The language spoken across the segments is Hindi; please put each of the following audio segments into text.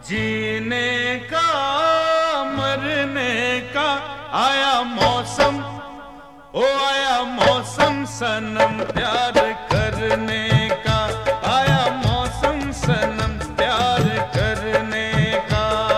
जीने का मरने का आया मौसम, ओ आया मौसम सनम प्यार करने का, आया मौसम सनम प्यार करने का।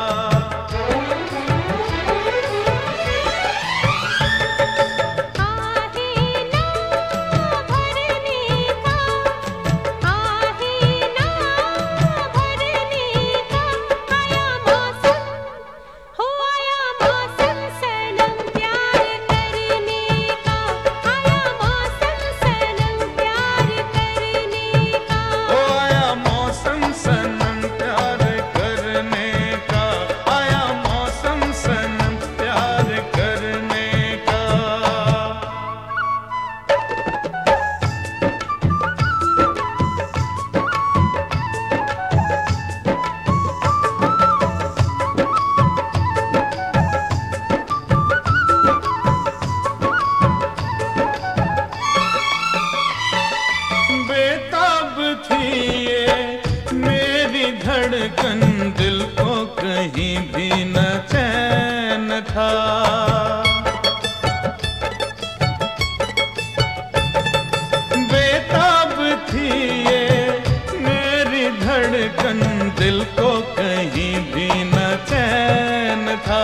बेताब थी ये मेरी धड़कन, दिल को कहीं भी न चैन था। बेताब थी ये मेरी धड़कन, दिल को कहीं भी न चैन था।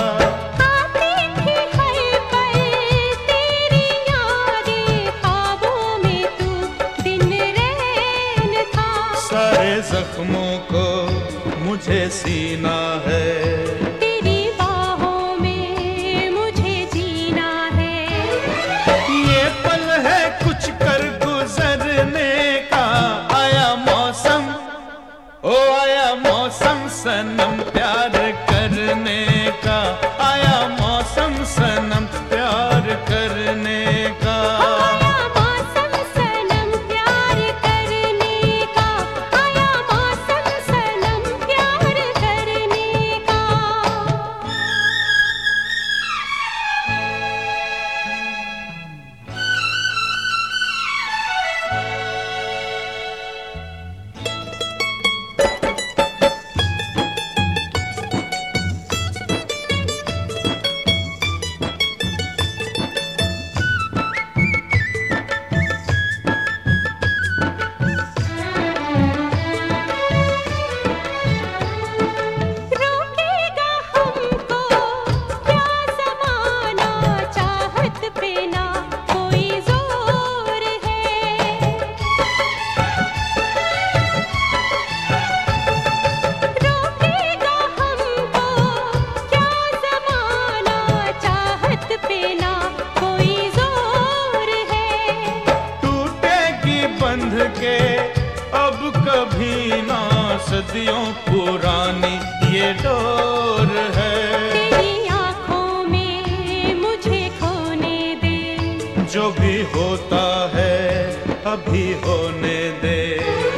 सारे जख्मों को मुझे सीना है, तेरी बाहों में मुझे जीना है। ये पल है कुछ कर गुजरने का, आया मौसम, ओ आया मौसम सनम प्यार करने का, आया मौसम सनम प्यार करने का। बंध के अब कभी ना सदियों पुरानी ये डोर है। तेरी आँखों में मुझे खोने दे, जो भी होता है अभी होने दे।